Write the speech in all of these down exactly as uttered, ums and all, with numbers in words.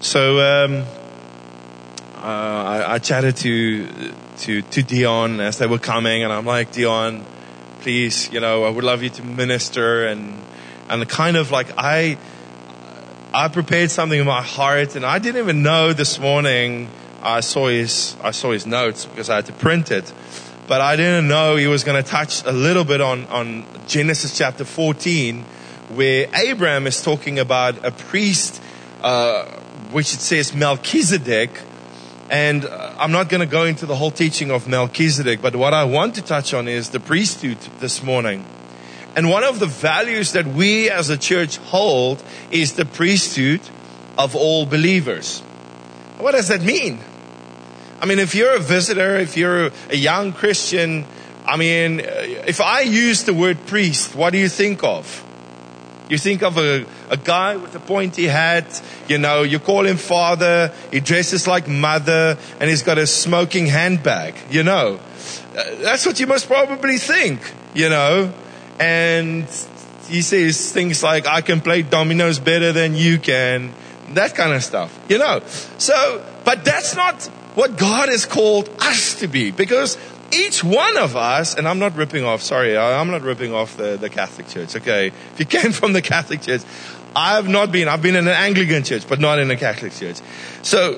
So um, uh, I, I chatted to to to Dion as they were coming, and I'm like, Dion, please, you know, I would love you to minister, and and kind of like I I prepared something in my heart, and I didn't even know this morning. I saw his I saw his notes because I had to print it, but I didn't know he was going to touch a little bit on on Genesis chapter fourteen, where Abraham is talking about a priest. Uh, which it says Melchizedek, and I'm not going to go into the whole teaching of Melchizedek, but what I want to touch on is the priesthood this morning. And one of the values that we as a church hold is the priesthood of all believers. What does that mean? I mean, if you're a visitor, if you're a young Christian, I mean, if I use the word priest, what do you think of? You think of a, a guy with a pointy hat, you know, you call him father, he dresses like mother, and he's got a smoking handbag, you know. That's what you must probably think, you know. And he says things like, I can play dominoes better than you can, that kind of stuff, you know. So, but that's not what God has called us to be, because each one of us, and I'm not ripping off, sorry, I'm not ripping off the, the Catholic Church, okay? If you came from the Catholic Church, I've not been, I've been in an Anglican church, but not in a Catholic church. So,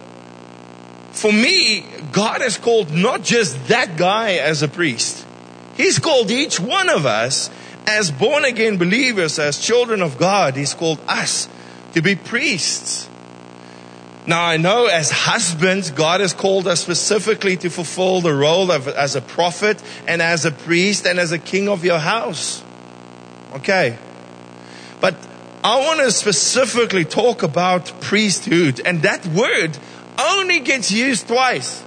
for me, God has called not just that guy as a priest. He's called each one of us as born again believers, as children of God. He's called us to be priests. Now, I know as husbands, God has called us specifically to fulfill the role of as a prophet and as a priest and as a king of your house. Okay. But I want to specifically talk about priesthood. And that word only gets used twice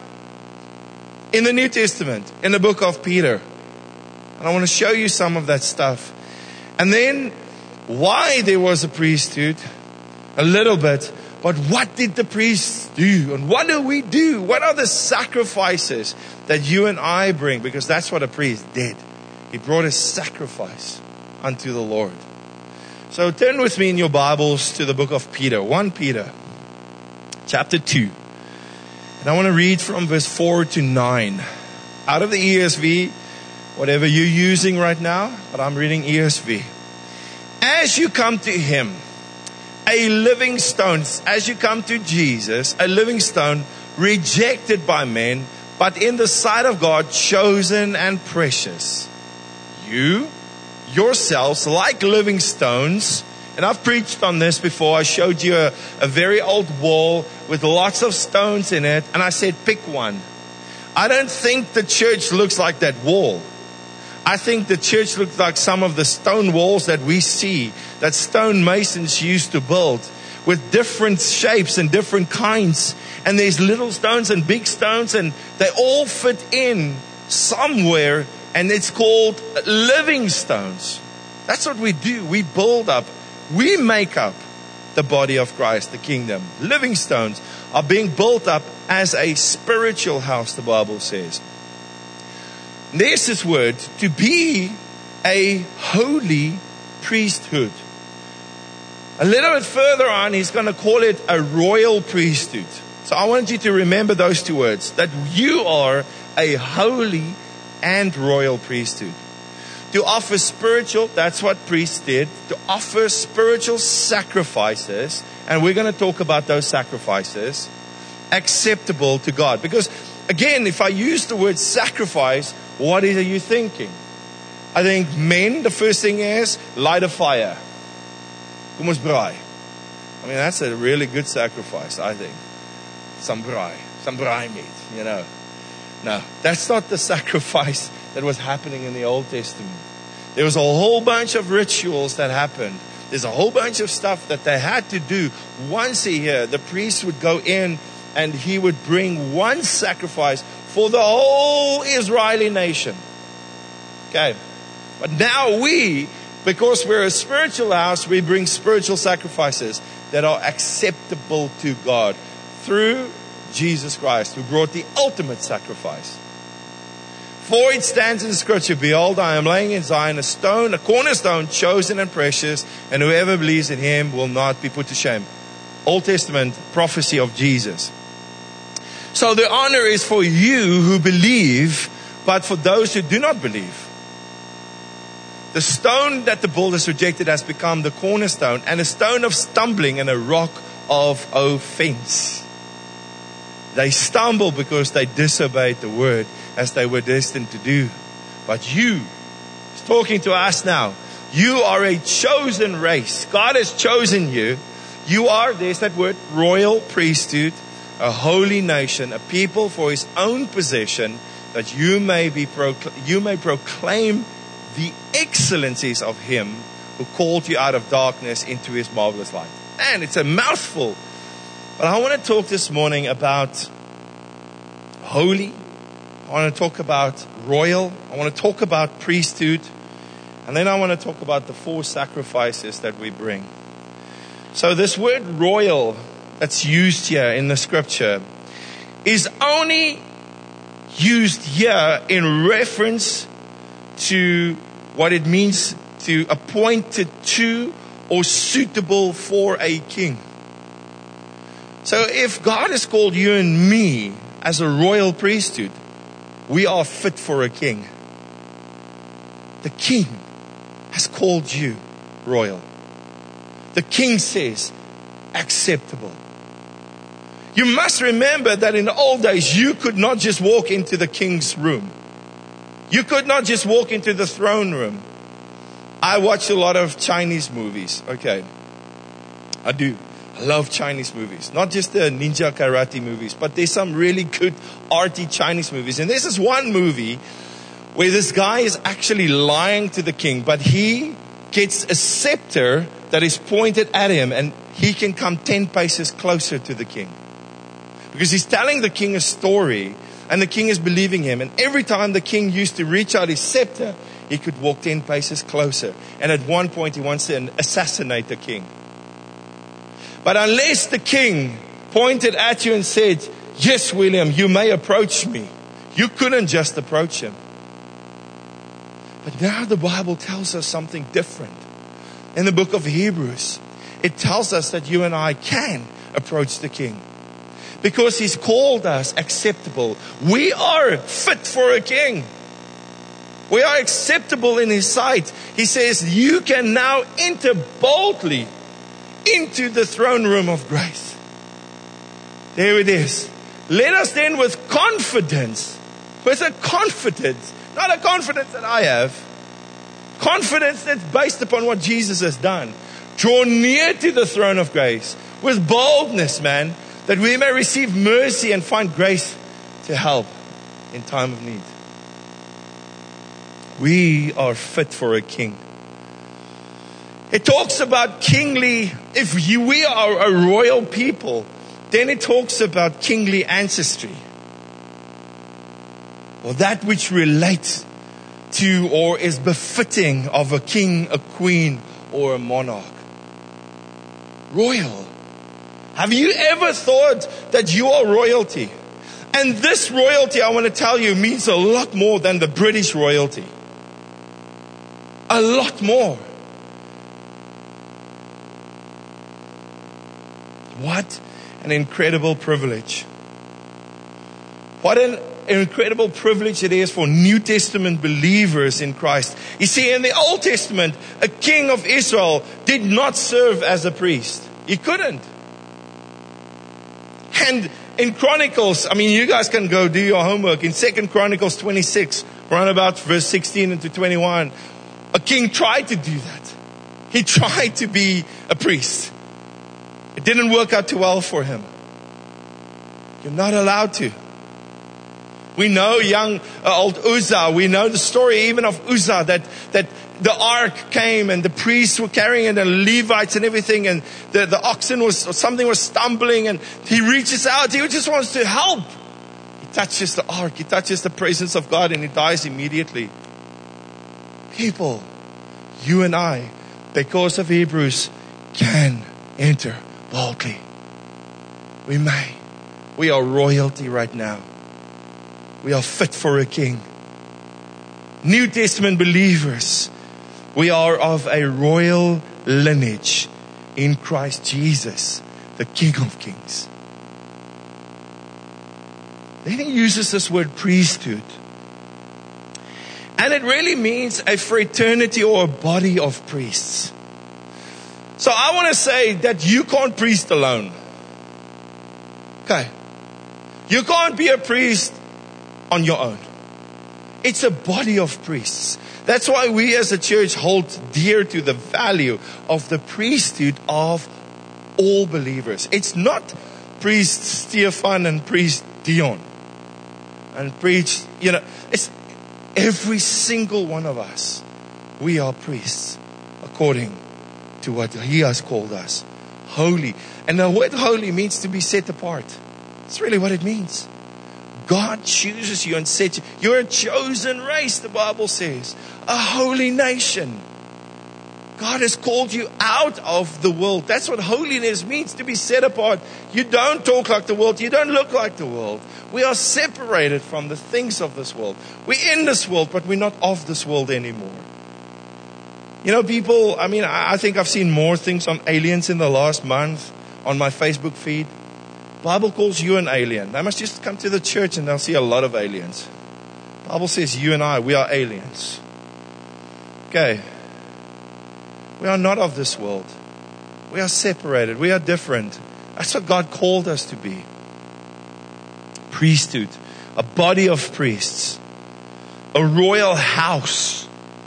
in the New Testament, in the book of Peter. And I want to show you some of that stuff. And then why there was a priesthood, a little bit. But what did the priests do? And what do we do? What are the sacrifices that you and I bring? Because that's what a priest did. He brought a sacrifice unto the Lord. So turn with me in your Bibles to the book of Peter. First Peter chapter two. And I want to read from verse four to nine. Out of the E S V, whatever you're using right now, but I'm reading E S V. As you come to Him, a living stone, as you come to Jesus, a living stone rejected by men, but in the sight of God, chosen and precious. You, yourselves, like living stones, and I've preached on this before. I showed you a, a very old wall with lots of stones in it, and I said, pick one. I don't think the church looks like that wall. I think the church looks like some of the stone walls that we see, that stone masons used to build with different shapes and different kinds. And there's little stones and big stones, and they all fit in somewhere, and it's called living stones. That's what we do. We build up, we make up the body of Christ, the kingdom. Living stones are being built up as a spiritual house, the Bible says. There's this word, to be a holy priesthood. A little bit further on, he's going to call it a royal priesthood. So I want you to remember those two words, that you are a holy and royal priesthood. To offer spiritual, that's what priests did, to offer spiritual sacrifices, and we're going to talk about those sacrifices, acceptable to God. Because again, if I use the word sacrifice, what are you thinking? I think men, the first thing is light a fire. Kom ons braai. I mean, that's a really good sacrifice, I think. Some braai, some braai meat, you know. No, that's not the sacrifice that was happening in the Old Testament. There was a whole bunch of rituals that happened. There's a whole bunch of stuff that they had to do. Once a year, the priest would go in and he would bring one sacrifice for the whole Israeli nation. Okay. But now we, because we're a spiritual house, we bring spiritual sacrifices that are acceptable to God through Jesus Christ, who brought the ultimate sacrifice. For it stands in the scripture, behold, I am laying in Zion a stone, a cornerstone, chosen and precious, and whoever believes in him will not be put to shame. Old Testament prophecy of Jesus. So the honor is for you who believe, but for those who do not believe. The stone that the builders rejected has become the cornerstone, and a stone of stumbling and a rock of offense. They stumble because they disobeyed the word as they were destined to do. But you, he's talking to us now, you are a chosen race. God has chosen you. You are, there's that word, royal priesthood, a holy nation, a people for his own possession, that you may be procl- you may proclaim the excellencies of him who called you out of darkness into his marvelous light. And it's a mouthful. But I want to talk this morning about holy. I want to talk about royal. I want to talk about priesthood. And then I want to talk about the four sacrifices that we bring. So this word royal that's used here in the scripture is only used here in reference to what it means to appointed to or suitable for a king. So if God has called you and me as a royal priesthood, we are fit for a king. The king has called you royal. The king says acceptable. You must remember that in the old days, you could not just walk into the king's room. You could not just walk into the throne room. I watch a lot of Chinese movies. Okay. I do. I love Chinese movies. Not just the ninja karate movies, but there's some really good arty Chinese movies. And there's this one movie where this guy is actually lying to the king, but he gets a scepter that is pointed at him, and he can come ten paces closer to the king. Because he's telling the king a story, and the king is believing him. And every time the king used to reach out his scepter, he could walk ten paces closer. And at one point he wants to assassinate the king. But unless the king pointed at you and said, yes, William, you may approach me, you couldn't just approach him. But now the Bible tells us something different. In the book of Hebrews, it tells us that you and I can approach the king. Because he's called us acceptable. We are fit for a king. We are acceptable in his sight. He says, you can now enter boldly into the throne room of grace. There it is. Let us then with confidence, with a confidence, not a confidence that I have, confidence that's based upon what Jesus has done, draw near to the throne of grace with boldness, man, that we may receive mercy and find grace to help in time of need. We are fit for a king. It talks about kingly, if you, we are a royal people, then it talks about kingly ancestry. Or that which relates to or is befitting of a king, a queen, or a monarch. Royal. Have you ever thought that you are royalty? And this royalty, I want to tell you, means a lot more than the British royalty. A lot more. What an incredible privilege. What an incredible privilege it is for New Testament believers in Christ. You see, in the Old Testament, a king of Israel did not serve as a priest. He couldn't. And in Chronicles, I mean, you guys can go do your homework. In Second Chronicles twenty-six, around about verse sixteen into twenty-one, a king tried to do that. He tried to be a priest. It didn't work out too well for him. You're not allowed to. We know young, uh, old Uzzah. We know the story even of Uzzah, that, that the ark came and the priests were carrying it and the Levites and everything, and the, the oxen was, or something was stumbling, and he reaches out. He just wants to help. He touches the ark. He touches the presence of God and he dies immediately. People, you and I, because of Hebrews, can enter boldly. We may. We are royalty right now. We are fit for a king. New Testament believers, we are of a royal lineage in Christ Jesus, the King of Kings. Then he uses this word priesthood. And it really means a fraternity or a body of priests. So I want to say that you can't priest alone. Okay. You can't be a priest on your own. It's a body of priests. That's why we as a church hold dear to the value of the priesthood of all believers. It's not priest Stefan and priest Dion. And priest, you know, it's every single one of us. We are priests according to what he has called us. Holy. And the word holy means to be set apart. That's really what it means. God chooses you and sets you. You're a chosen race, the Bible says. A holy nation. God has called you out of the world. That's what holiness means, to be set apart. You don't talk like the world. You don't look like the world. We are separated from the things of this world. We're in this world, but we're not of this world anymore. You know, people, I mean, I think I've seen more things on aliens in the last month on my Facebook feed. Bible calls you an alien. They must just come to the church and they'll see a lot of aliens. Bible says you and I, we are aliens. Okay. We are not of this world. We are separated. We are different. That's what God called us to be. Priesthood. A body of priests. A royal house.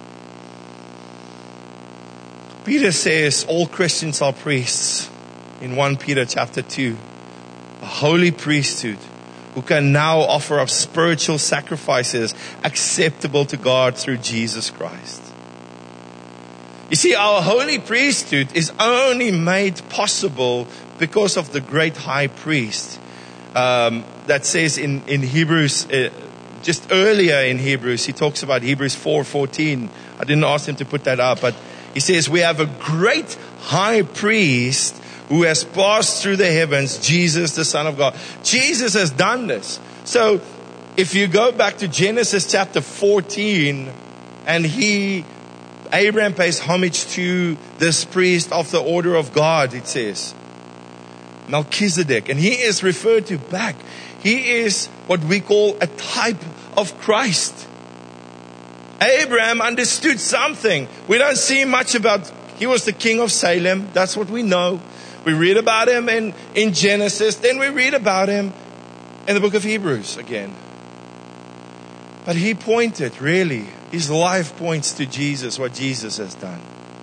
Peter says all Christians are priests in First Peter chapter two. A holy priesthood who can now offer up spiritual sacrifices acceptable to God through Jesus Christ. You see, our holy priesthood is only made possible because of the great high priest. Um, that says in, in Hebrews, uh, just earlier in Hebrews, he talks about Hebrews four fourteen. I didn't ask him to put that up, but he says, we have a great high priest who has passed through the heavens, Jesus, the Son of God. Jesus has done this. So if you go back to Genesis chapter fourteen, and he, Abraham pays homage to this priest of the order of God, it says. Melchizedek. And he is referred to back. He is what we call a type of Christ. Abraham understood something. We don't see much about, he was the king of Salem. That's what we know. We read about him in, in Genesis. Then we read about him in the book of Hebrews again. But he pointed, really, his life points to Jesus, what Jesus has done.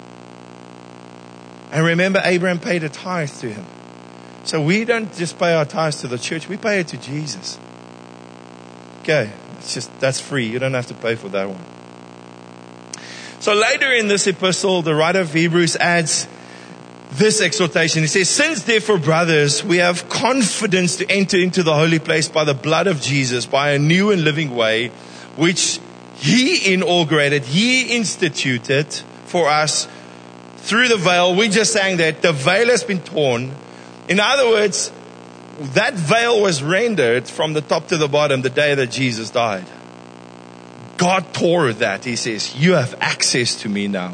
And remember, Abraham paid a tithe to him. So we don't just pay our tithes to the church, we pay it to Jesus. Okay, it's just, that's free. You don't have to pay for that one. So later in this epistle, the writer of Hebrews adds this exhortation. He says, since therefore, brothers, we have confidence to enter into the holy place by the blood of Jesus, by a new and living way, which he inaugurated, he instituted for us through the veil. We just sang that the veil has been torn. In other words, that veil was rendered from the top to the bottom the day that Jesus died. God tore that. He says, you have access to me now.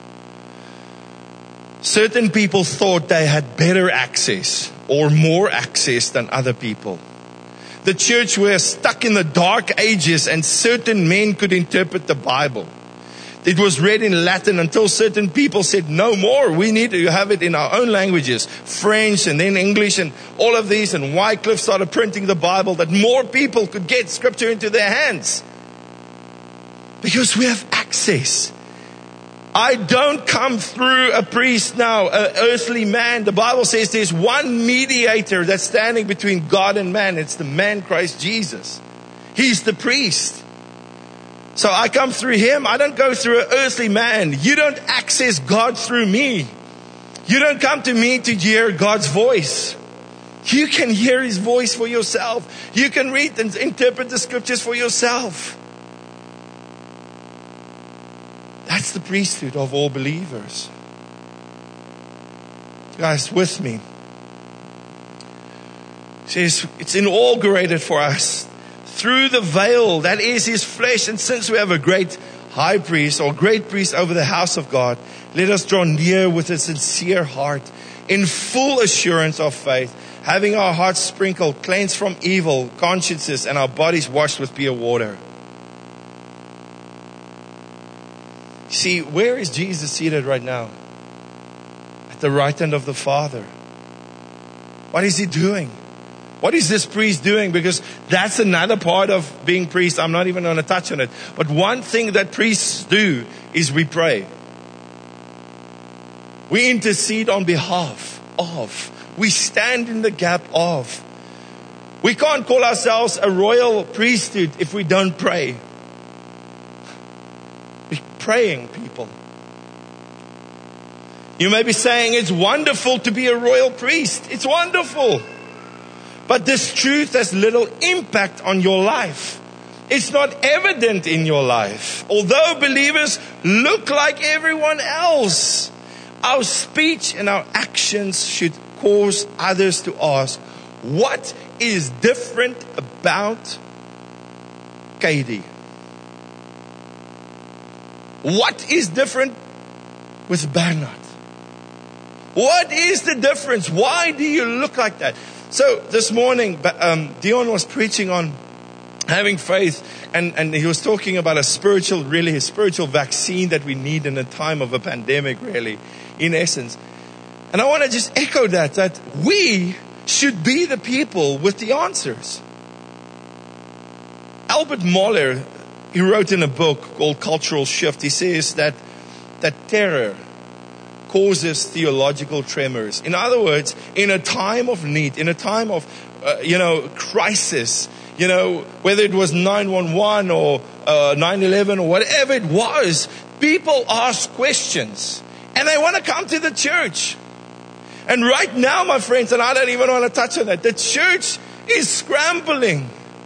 Certain people thought they had better access or more access than other people. The church was stuck in the dark ages and certain men could interpret the Bible. It was read in Latin until certain people said, no more. We need to have it in our own languages. French and then English and all of these. And Wycliffe started printing the Bible that more people could get scripture into their hands. Because we have access. I don't come through a priest now, an earthly man. The Bible says there's one mediator that's standing between God and man. It's the man Christ Jesus. He's the priest. So I come through him. I don't go through an earthly man. You don't access God through me. You don't come to me to hear God's voice. You can hear his voice for yourself. You can read and interpret the scriptures for yourself. That's the priesthood of all believers. You guys with me? It says it's inaugurated for us through the veil, that is his flesh. And since we have a great high priest or great priest over the house of God, let us draw near with a sincere heart, in full assurance of faith, having our hearts sprinkled, cleansed from evil consciences, and our bodies washed with pure water. See, where is Jesus seated right now? At the right hand of the Father. What is He doing? What is this priest doing? Because that's another part of being priest. I'm not even going to touch on it. But one thing that priests do is we pray. We intercede on behalf of. We stand in the gap of. We can't call ourselves a royal priesthood if we don't pray. We're praying, people. You may be saying it's wonderful to be a royal priest. It's wonderful. But this truth has little impact on your life. It's not evident in your life. Although believers look like everyone else, our speech and our actions should cause others to ask, what is different about Katie? What is different with Bernard? What is the difference? Why do you look like that? So this morning, um, Dion was preaching on having faith, and, and he was talking about a spiritual, really a spiritual vaccine that we need in a time of a pandemic, really, in essence. And I want to just echo that, that we should be the people with the answers. Albert Mohler, he wrote in a book called Cultural Shift, he says that, that terror causes theological tremors. In other words, in a time of need, in a time of, uh, you know, crisis, you know, whether it was nine one one or uh, nine eleven or whatever it was, people ask questions and they want to come to the church. And right now, my friends, and I don't even want to touch on that, the church is scrambling.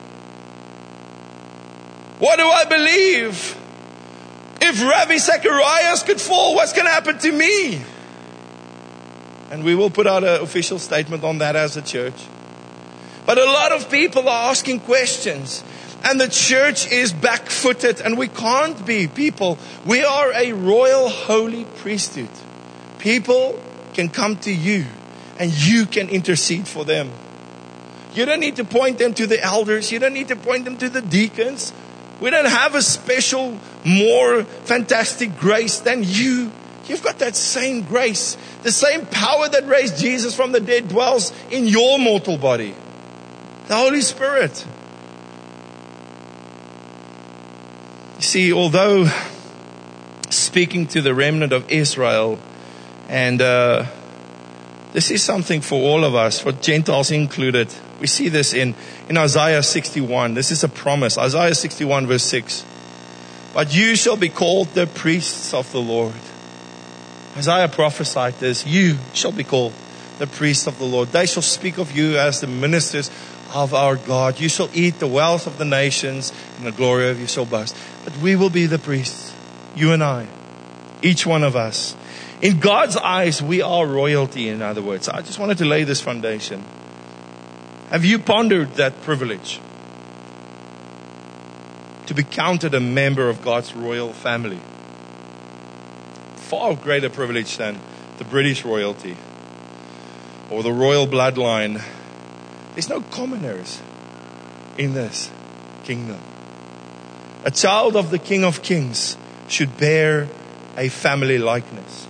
What do I believe? If Rabbi Zacharias could fall, what's going to happen to me? And we will put out an official statement on that as a church. But a lot of people are asking questions. And the church is back-footed. And we can't be, people. We are a royal holy priesthood. People can come to you. And you can intercede for them. You don't need to point them to the elders. You don't need to point them to the deacons. We don't have a special, more fantastic grace than you. You've got that same grace. The same power that raised Jesus from the dead dwells in your mortal body. The Holy Spirit. You see, although speaking to the remnant of Israel, and uh, this is something for all of us, for Gentiles included. We see this in, in Isaiah sixty-one. This is a promise. Isaiah sixty-one verse six. But you shall be called the priests of the Lord. Isaiah prophesied this. You shall be called the priests of the Lord. They shall speak of you as the ministers of our God. You shall eat the wealth of the nations, and the glory of you shall boast. But we will be the priests. You and I. Each one of us. In God's eyes, we are royalty, in other words. I just wanted to lay this foundation. Have you pondered that privilege? To be counted a member of God's royal family. Far greater privilege than the British royalty or the royal bloodline. There's no commoners in this kingdom. A child of the King of Kings should bear a family likeness.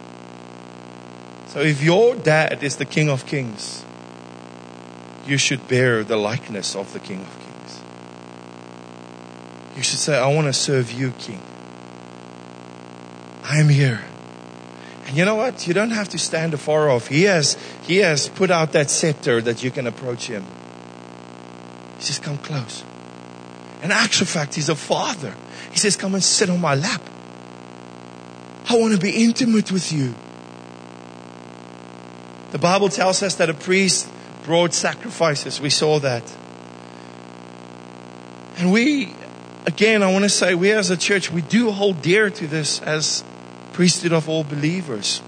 So if your dad is the King of Kings, you should bear the likeness of the King of Kings. You should say, I want to serve you, King. I am here. And you know what? You don't have to stand afar off. He has, he has put out that scepter that you can approach him. He says, come close. In actual fact, he's a father. He says, come and sit on my lap. I want to be intimate with you. The Bible tells us that a priest brought sacrifices. We saw that. And we, again, I want to say, we as a church, we do hold dear to this as priesthood of all believers.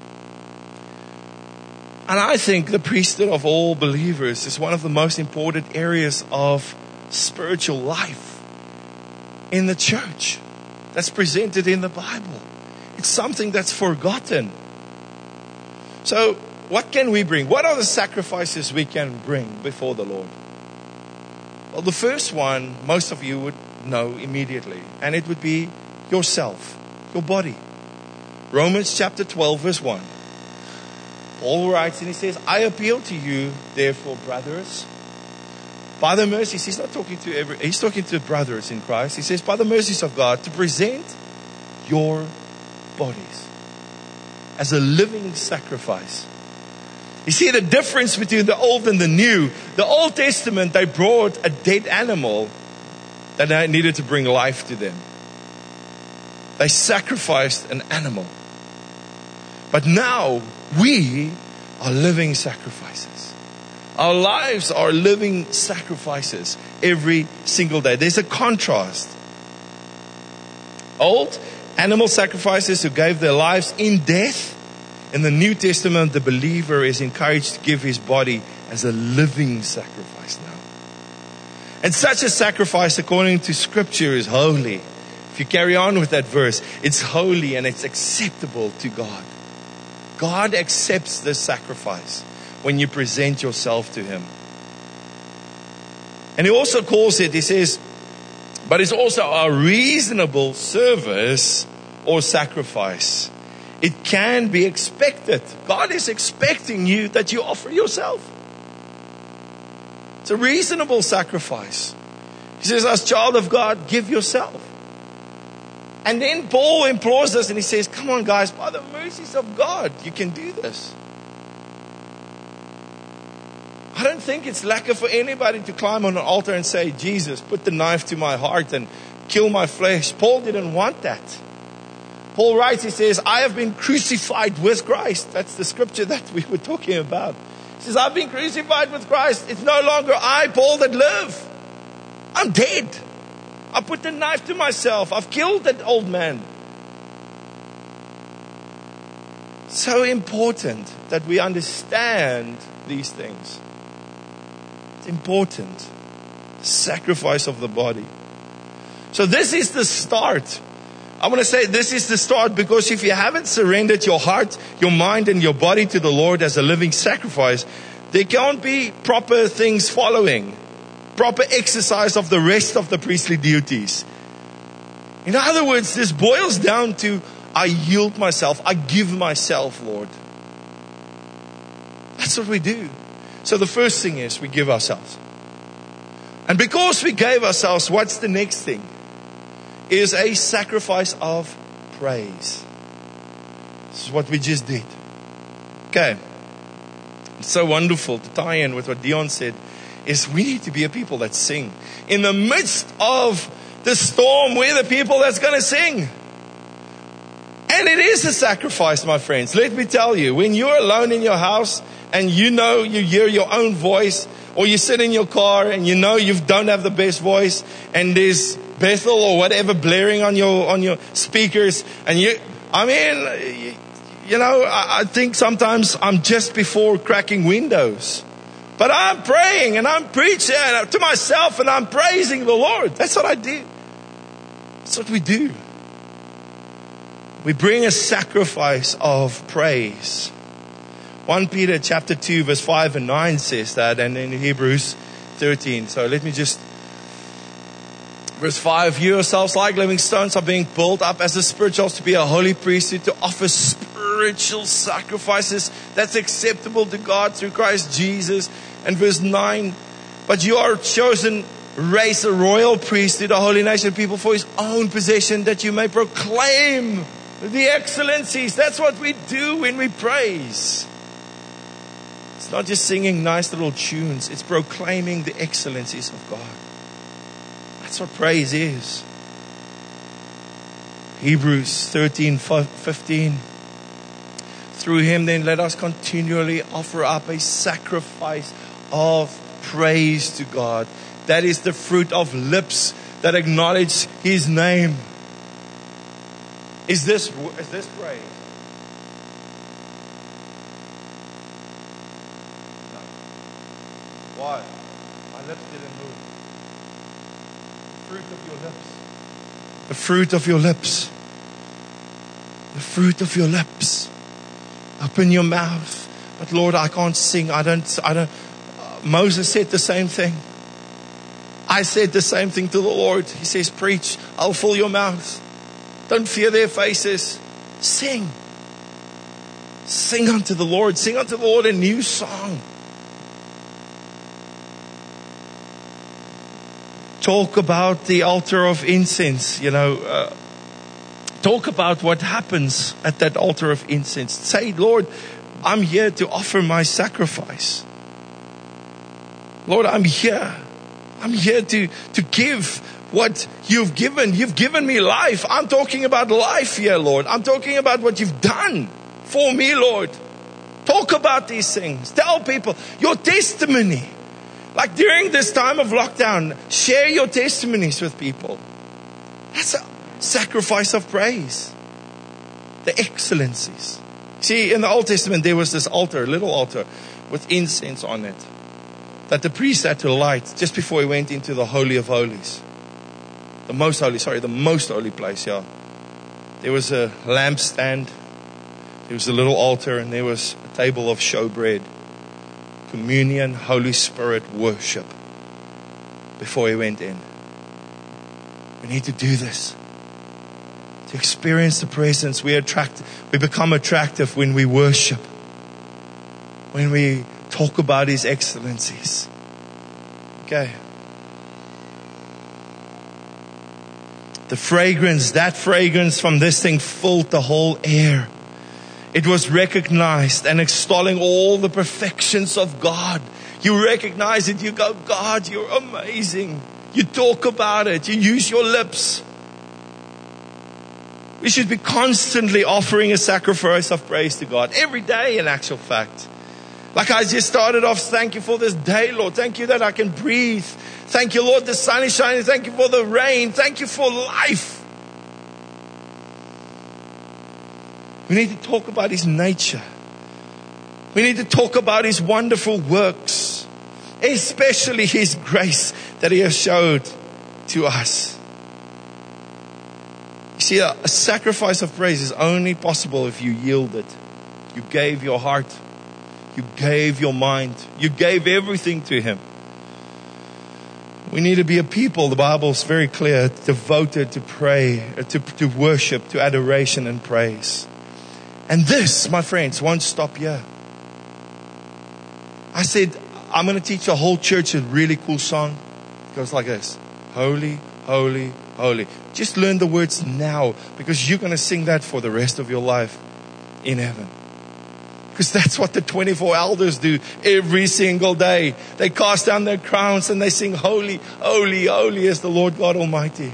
And I think the priesthood of all believers is one of the most important areas of spiritual life in the church that's presented in the Bible. It's something that's forgotten. So what can we bring? What are the sacrifices we can bring before the Lord? Well, the first one, most of you would know immediately, and it would be yourself, your body. Romans chapter twelve, verse one. Paul writes and he says, I appeal to you, therefore, brothers, by the mercies, he's not talking to every, he's talking to brothers in Christ. He says, by the mercies of God, to present your bodies as a living sacrifice. You see the difference between the old and the new. The Old Testament, they brought a dead animal that they needed to bring life to them. They sacrificed an animal. But now, we are living sacrifices. Our lives are living sacrifices every single day. There's a contrast. Old animal sacrifices who gave their lives in death. In the New Testament, the believer is encouraged to give his body as a living sacrifice now. And such a sacrifice, according to Scripture, is holy. If you carry on with that verse, it's holy and it's acceptable to God. God accepts this sacrifice when you present yourself to Him. And He also calls it, He says, but it's also a reasonable service or sacrifice. It can be expected. God is expecting you that you offer yourself. It's a reasonable sacrifice. He says, as child of God, give yourself. And then Paul implores us and he says, come on guys, by the mercies of God, you can do this. I don't think it's lacquer for anybody to climb on an altar and say, Jesus, put the knife to my heart and kill my flesh. Paul didn't want that. Paul writes, he says, I have been crucified with Christ. That's the scripture that we were talking about. He says, I've been crucified with Christ. It's no longer I, Paul, that live. I'm dead. I put the knife to myself. I've killed that old man. So important that we understand these things. It's important. Sacrifice of the body. So this is the start. I want to say this is the start, because if you haven't surrendered your heart, your mind and your body to the Lord as a living sacrifice, there can't be proper things following. Proper exercise of the rest of the priestly duties. In other words, this boils down to, I yield myself. I give myself, Lord. That's what we do. So the first thing is we give ourselves. And because we gave ourselves, what's the next thing? Is a sacrifice of praise. This is what we just did. Okay. It's so wonderful to tie in with what Dion said. Is we need to be a people that sing. In the midst of the storm, we're the people that's going to sing. And it is a sacrifice, my friends. Let me tell you, when you're alone in your house and you know you hear your own voice, or you sit in your car and you know you don't have the best voice, and there's Bethel or whatever blaring on your on your speakers, and you, I mean, you, you know, I, I think sometimes I'm just before cracking windows. But I'm praying and I'm preaching to myself and I'm praising the Lord. That's what I do. That's what we do. We bring a sacrifice of praise. First Peter chapter two verse five and nine says that, and in Hebrews thirteen. So let me just, verse five, you yourselves like living stones are being built up as a spiritual, to be a holy priesthood, to offer spiritual sacrifices that's acceptable to God through Christ Jesus. And verse nine, but you are a chosen race, a royal priesthood, a holy nation, people for His own possession, that you may proclaim the excellencies. That's what we do when we praise. It's not just singing nice little tunes. It's proclaiming the excellencies of God. That's what praise is. Hebrews thirteen fifteen. Through Him then let us continually offer up a sacrifice of praise to God. That is the fruit of lips that acknowledge His name. Is this, is this praise? No. Why? My lips didn't move. The fruit of your lips. The fruit of your lips. The fruit of your lips. Open your mouth. But Lord, I can't sing. I don't, I don't. Moses said the same thing. I said the same thing to the Lord. He says, preach, I'll fill your mouth. Don't fear their faces. Sing. Sing unto the Lord. Sing unto the Lord a new song. Talk about the altar of incense, you know. Uh, talk about what happens at that altar of incense. Say, Lord, I'm here to offer my sacrifice. Lord, I'm here. I'm here to, to give what you've given. You've given me life. I'm talking about life here, Lord. I'm talking about what you've done for me, Lord. Talk about these things. Tell people your testimony. Like during this time of lockdown, share your testimonies with people. That's a sacrifice of praise. The excellencies. See, in the Old Testament, there was this altar, a little altar, with incense on it, that the priest had to light just before he went into the Holy of Holies. The most holy, sorry, the most holy place, yeah. There was a lampstand, there was a little altar, and there was a table of showbread. Communion, Holy Spirit worship before he went in. We need to do this. To experience the presence, we attract, we become attractive when we worship. When we talk about His excellencies. Okay. The fragrance, that fragrance from this thing filled the whole air. It was recognized and extolling all the perfections of God. You recognize it. You go, God, you're amazing. You talk about it. You use your lips. We should be constantly offering a sacrifice of praise to God. Every day, in actual fact. Like I just started off, thank you for this day, Lord. Thank you that I can breathe. Thank you, Lord, the sun is shining. Thank you for the rain. Thank you for life. We need to talk about His nature. We need to talk about His wonderful works. Especially His grace that He has showed to us. You see, a, a sacrifice of praise is only possible if you yielded. You gave your heart. You gave your mind. You gave everything to Him. We need to be a people, the Bible is very clear, devoted to pray, to, to worship, to adoration and praise. And this, my friends, won't stop here. I said, I'm going to teach a whole church a really cool song. It goes like this. Holy, holy, holy. Just learn the words now, because you're going to sing that for the rest of your life in heaven. Because that's what the twenty-four elders do every single day. They cast down their crowns and they sing, holy, holy, holy is the Lord God Almighty.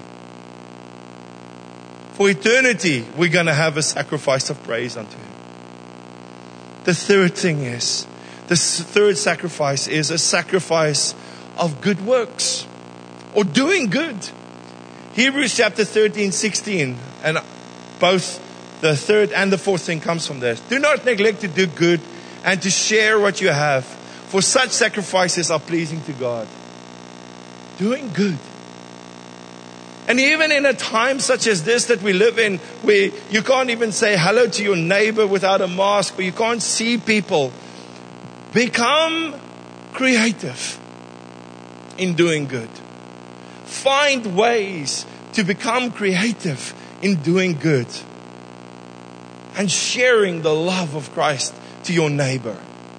For eternity, we're going to have a sacrifice of praise unto Him. The third thing is, the third sacrifice is a sacrifice of good works. Or doing good. Hebrews chapter thirteen, sixteen. And both the third and the fourth thing comes from this. Do not neglect to do good and to share what you have. For such sacrifices are pleasing to God. Doing good. And even in a time such as this that we live in, where you can't even say hello to your neighbor without a mask, where you can't see people, become creative in doing good. Find ways to become creative in doing good and sharing the love of Christ to your neighbor.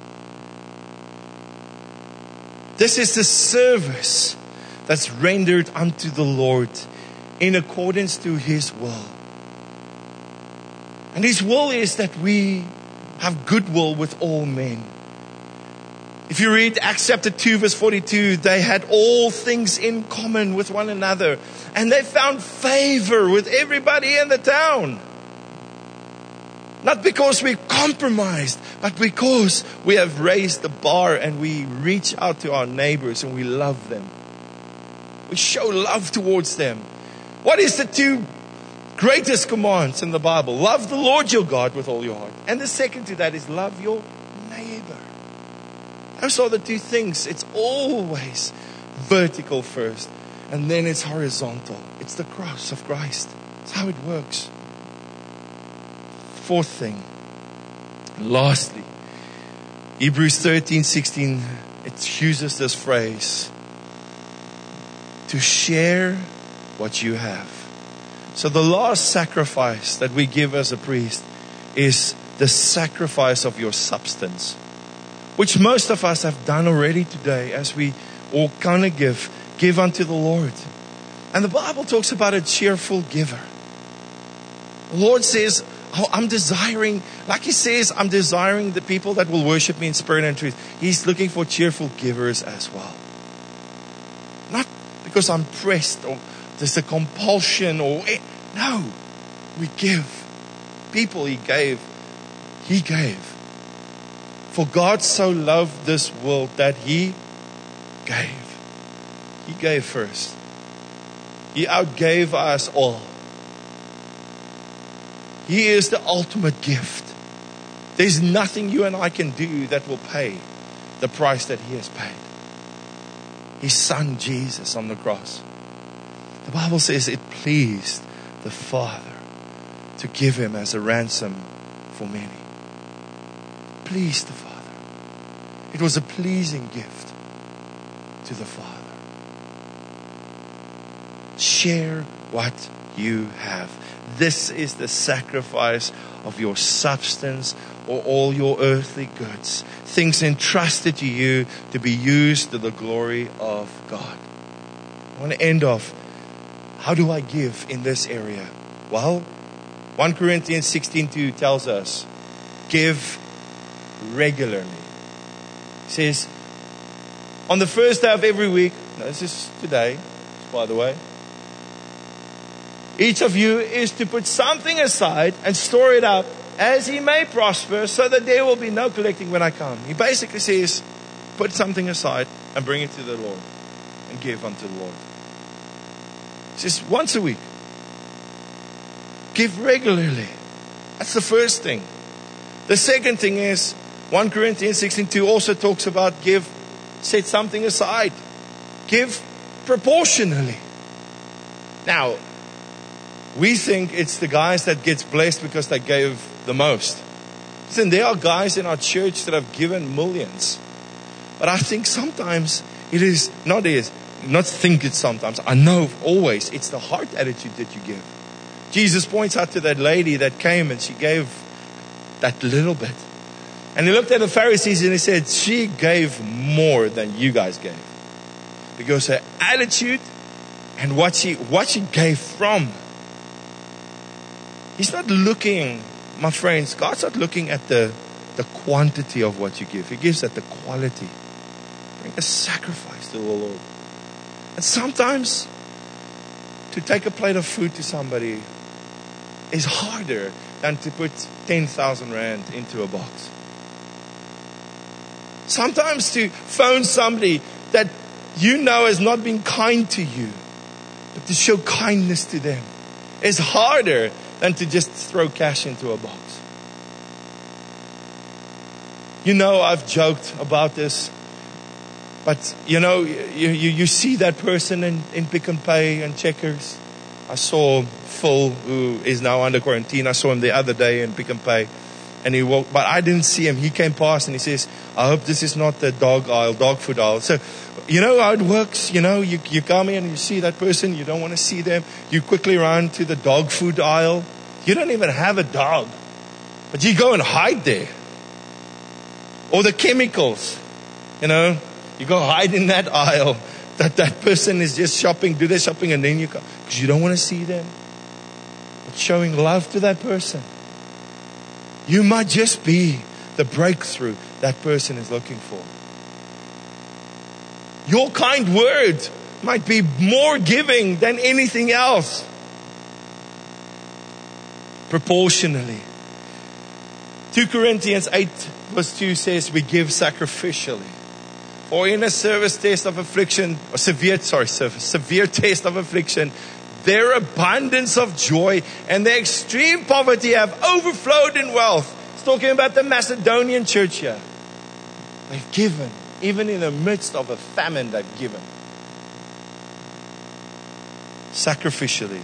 This is the service that's rendered unto the Lord in accordance to His will. And His will is that we have goodwill with all men. If you read Acts chapter two verse forty-two, they had all things in common with one another. And they found favor with everybody in the town. Not because we compromised, but because we have raised the bar and we reach out to our neighbors and we love them. We show love towards them. What is the two greatest commands in the Bible? Love the Lord your God with all your heart. And the second to that is love your neighbor. Those are the two things. It's always vertical first, and then it's horizontal. It's the cross of Christ. That's how it works. Fourth thing. Lastly, Hebrews thirteen sixteen, it uses this phrase, to share what you have. So the last sacrifice that we give as a priest is the sacrifice of your substance, which most of us have done already today as we all kind of give, give unto the Lord. And the Bible talks about a cheerful giver. The Lord says, oh, I'm desiring, like He says, I'm desiring the people that will worship Me in spirit and truth. He's looking for cheerful givers as well. Not because I'm pressed or there's a compulsion or, no, we give. People He gave, He gave. For God so loved this world that He gave. He gave first. He outgave us all. He is the ultimate gift. There's nothing you and I can do that will pay the price that He has paid. His Son Jesus on the cross. The Bible says it pleased the Father to give Him as a ransom for many. Pleased the Father. It was a pleasing gift to the Father. Share what you have. This is the sacrifice of your substance or all your earthly goods. Things entrusted to you to be used to the glory of God. I want to end off. How do I give in this area? Well, First Corinthians sixteen two tells us, give regularly. It says, on the first day of every week, no, this is today, by the way, each of you is to put something aside and store it up as he may prosper, so that there will be no collecting when I come. He basically says, put something aside and bring it to the Lord and give unto the Lord. He says, once a week. Give regularly. That's the first thing. The second thing is, First Corinthians sixteen two also talks about give, set something aside. Give proportionally. Now, we think it's the guys that gets blessed because they gave the most. Listen, there are guys in our church that have given millions. But I think sometimes it is, not is, not think it sometimes. I know always it's the heart attitude that you give. Jesus points out to that lady that came and she gave that little bit. And He looked at the Pharisees and He said, she gave more than you guys gave. Because her attitude and what she, what she gave from. He's not looking, my friends, God's not looking at the, the quantity of what you give. He gives at the quality. Bring a sacrifice to the Lord. And sometimes to take a plate of food to somebody is harder than to put ten thousand rand into a box. Sometimes to phone somebody that you know has not been kind to you, but to show kindness to them is harder than to just throw cash into a box. You know, I've joked about this, but you know, you, you, you see that person in, in Pick n Pay and Checkers. I saw Phil, who is now under quarantine. I saw him the other day in Pick n Pay, and he walked, but I didn't see him. He came past and he says, I hope this is not the dog aisle, dog food aisle. So, you know how it works. You know, you, you come in and you see that person. You don't want to see them. You quickly run to the dog food aisle. You don't even have a dog, but you go and hide there. Or the chemicals, you know, you go hide in that aisle. That that person is just shopping, do their shopping, and then you come because you don't want to see them. But showing love to that person, you might just be the breakthrough that person is looking for. Your kind word might be more giving than anything else. Proportionally. Second Corinthians eight verse two says we give sacrificially. Or in a service test of affliction, or severe, sorry, severe test of affliction, their abundance of joy and their extreme poverty have overflowed in wealth. It's talking about the Macedonian church here. They've given, even in the midst of a famine, they've given. Sacrificially.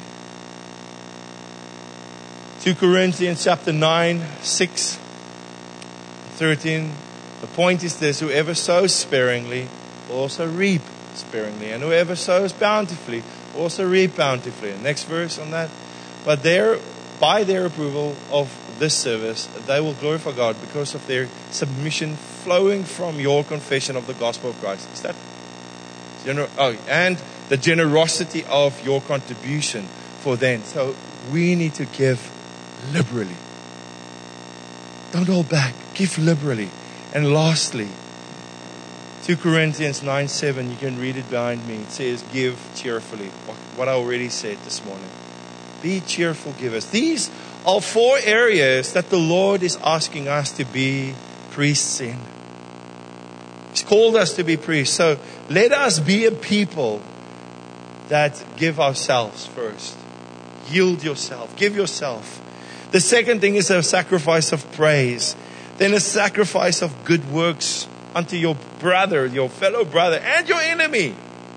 Second Corinthians chapter nine, six, thirteen The point is this: whoever sows sparingly will also reap sparingly, and whoever sows bountifully will also reap bountifully. Next verse on that. But their, by their approval of this service, they will glorify God because of their submission flowing from your confession of the gospel of Christ. Is that gener- oh, and the generosity of your contribution for them. So we need to give liberally. Don't hold back. Give liberally. And lastly, Second Corinthians nine seven, you can read it behind me. It says, give cheerfully. What I already said this morning. Be cheerful givers. These are four areas that the Lord is asking us to be priests in. He's called us to be priests. So let us be a people that give ourselves first. Yield yourself. Give yourself. The second thing is a sacrifice of praise. Then a sacrifice of good works unto your brother, your fellow brother, and your enemy.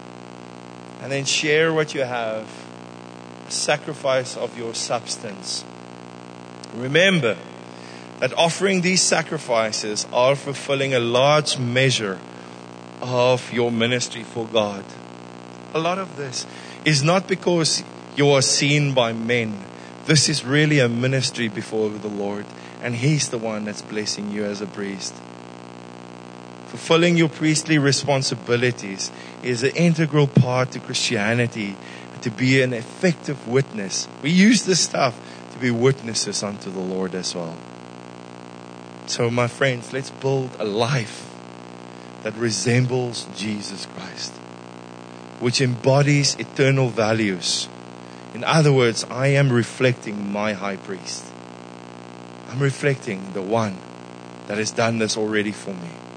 And then share what you have. A sacrifice of your substance. Remember that offering these sacrifices are fulfilling a large measure of your ministry for God. A lot of this is not because you are seen by men. This is really a ministry before the Lord. And He's the one that's blessing you as a priest. Fulfilling your priestly responsibilities is an integral part to Christianity, to be an effective witness. We use this stuff to be witnesses unto the Lord as well. So my friends, let's build a life that resembles Jesus Christ, which embodies eternal values. In other words, I am reflecting my high priest. I'm reflecting the one that has done this already for me.